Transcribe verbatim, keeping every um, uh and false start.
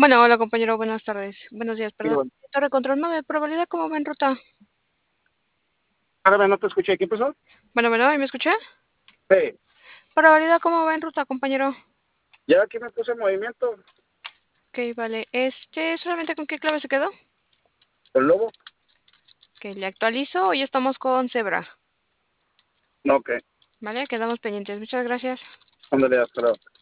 Bueno, hola compañero, buenas tardes. Buenos días, Sí, perdón. bueno. Torre Control nueve, probabilidad, ¿cómo va en ruta? Espérame, no te escuché. ¿Qué pasó? Bueno, bueno, ¿y me escuché? Sí, Probabilidad, ¿cómo va en ruta, compañero? ya aquí me puse en movimiento. Ok, vale. Este, ¿solamente con qué clave se quedó? ¿El lobo? Que le actualizo, hoy estamos con Zebra. No, ok. Vale, quedamos pendientes. Muchas gracias. Ándale, hasta luego.